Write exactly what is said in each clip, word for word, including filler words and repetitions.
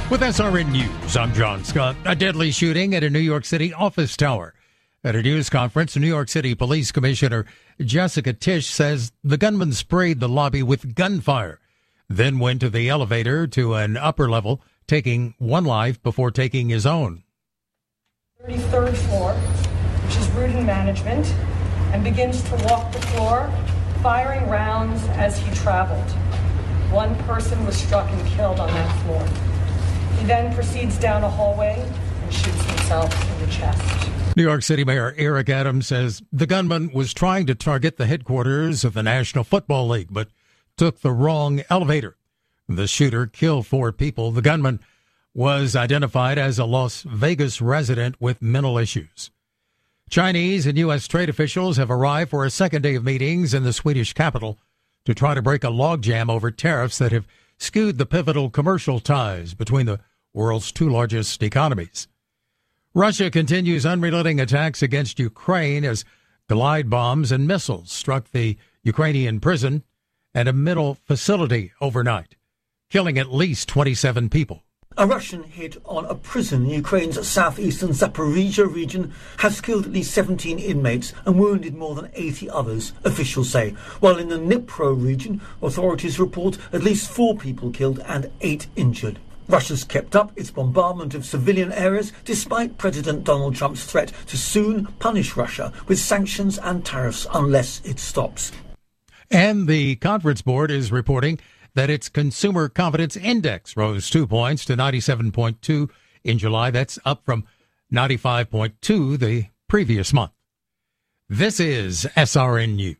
With S R N News, I'm John Scott. A deadly shooting at a New York City office tower. At a news conference, New York City Police Commissioner Jessica Tisch says the gunman sprayed the lobby with gunfire, then went to the elevator to an upper level, taking one life before taking his own. thirty-third floor, which is Rudin Management, and begins to walk the floor, firing rounds as he traveled. One person was struck and killed on that floor. He then proceeds down a hallway and shoots himself in the chest. New York City Mayor Eric Adams says the gunman was trying to target the headquarters of the National Football League, but took the wrong elevator. The shooter killed four people. The gunman was identified as a Las Vegas resident with mental issues. Chinese and U S trade officials have arrived for a second day of meetings in the Swedish capital to try to break a logjam over tariffs that have skewed the pivotal commercial ties between the world's two largest economies. Russia continues unrelenting attacks against Ukraine as glide bombs and missiles struck the Ukrainian prison and a middle facility overnight, killing at least twenty-seven people. A Russian hit on a prison in Ukraine's southeastern Zaporizhia region has killed at least seventeen inmates and wounded more than eighty others, officials say. While in the Dnipro region, authorities report at least four people killed and eight injured. Russia's kept up its bombardment of civilian areas despite President Donald Trump's threat to soon punish Russia with sanctions and tariffs unless it stops. And the Conference Board is reporting that its Consumer Confidence Index rose two points to ninety-seven point two in July. That's up from ninety-five point two the previous month. This is S R N News.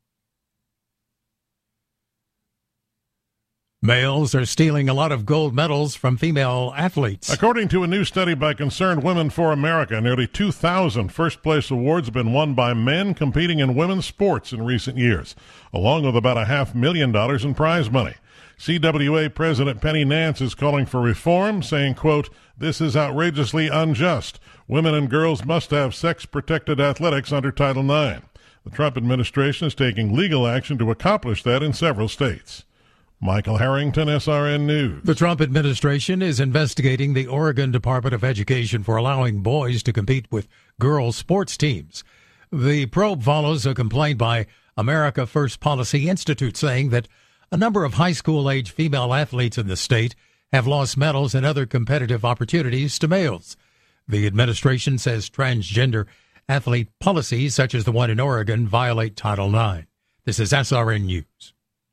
Males are stealing a lot of gold medals from female athletes. According to a new study by Concerned Women for America, nearly two thousand first-place awards have been won by men competing in women's sports in recent years, along with about a half million dollars in prize money. C W A President Penny Nance is calling for reform, saying, quote, "This is outrageously unjust. Women and girls must have sex-protected athletics under Title nine. The Trump administration is taking legal action to accomplish that in several states. Michael Harrington, S R N News. The Trump administration is investigating the Oregon Department of Education for allowing boys to compete with girls' sports teams. The probe follows a complaint by America First Policy Institute saying that a number of high school-age female athletes in the state have lost medals and other competitive opportunities to males. The administration says transgender athlete policies, such as the one in Oregon, violate Title nine. This is S R N News.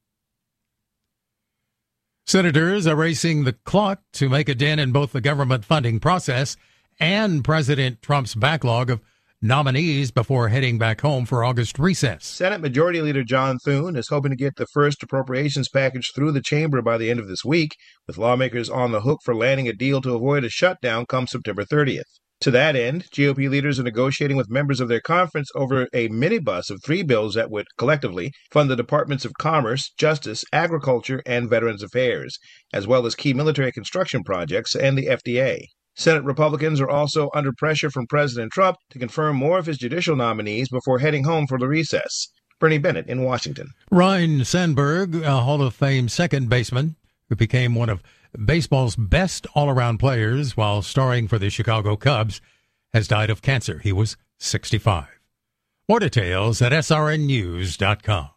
Senators are racing the clock to make a dent in both the government funding process and President Trump's backlog of nominees before heading back home for August recess. Senate Majority Leader John Thune is hoping to get the first appropriations package through the chamber by the end of this week, with lawmakers on the hook for landing a deal to avoid a shutdown come September thirtieth. To that end, G O P leaders are negotiating with members of their conference over a minibus of three bills that would collectively fund the Departments of Commerce, Justice, Agriculture, and Veterans Affairs, as well as key military construction projects and the F D A. Senate Republicans are also under pressure from President Trump to confirm more of his judicial nominees before heading home for the recess. Bernie Bennett in Washington. Ryne Sandberg, a Hall of Fame second baseman who became one of baseball's best all-around players while starring for the Chicago Cubs, has died of cancer. He was sixty-five. More details at S R N news dot com.